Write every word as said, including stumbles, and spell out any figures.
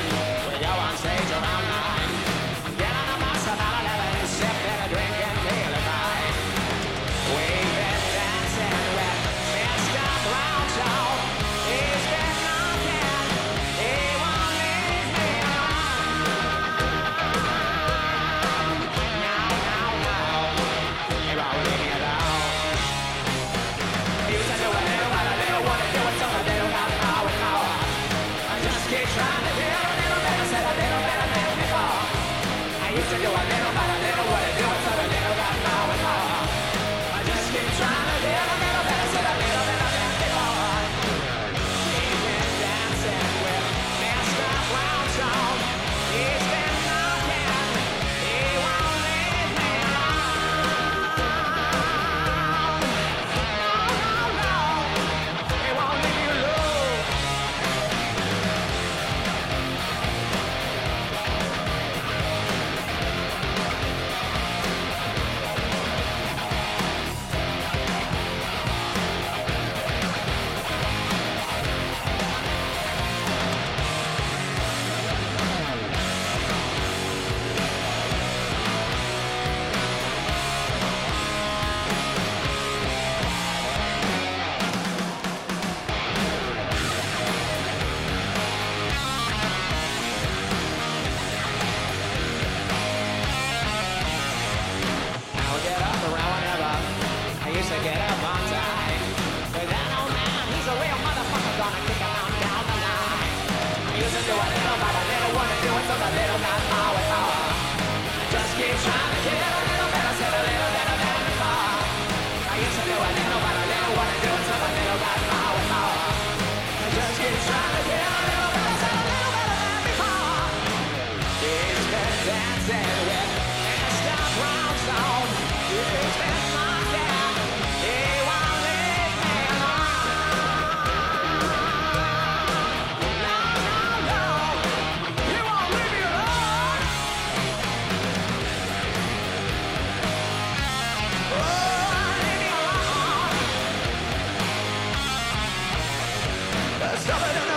With you on stage around nine. Get on a bus about eleven, sipping a drink and feeling fine. We've been dancing with Mister Brownjoe. He's been knocking, he won't leave me alone. No, no, no, he won't leave me alone. He used to do a little, but I didn't want to do it, so I didn't got power, power. I just keep trying to do a little better, said a little better than before. I used to do a little, but I didn't want to do it, so I didn't got power, power. I just keep trying to do a little better, said a little better than before. We've been dancing with Mister Brownstone. He's been knocking, he won't leave me alone. No, no, no, he won't leave me alone. I'll get up around whenever I used to get up on time. But that old man, he's a real motherfucker, gonna kick him on down the line. I used to do a little, but I didn't want to do it, so the little got power, power. I just keep trying to get a little better, said a little better than before. I used to do a little, but I didn't want to do it, so the little got power, power. I just keep trying to get a little better, said a little better than before. He's been dancing with Mister Brownstone. He's been knocking, he won't leave me alone. No, no, no, he won't leave me alone. Oh, leave me alone. There's something in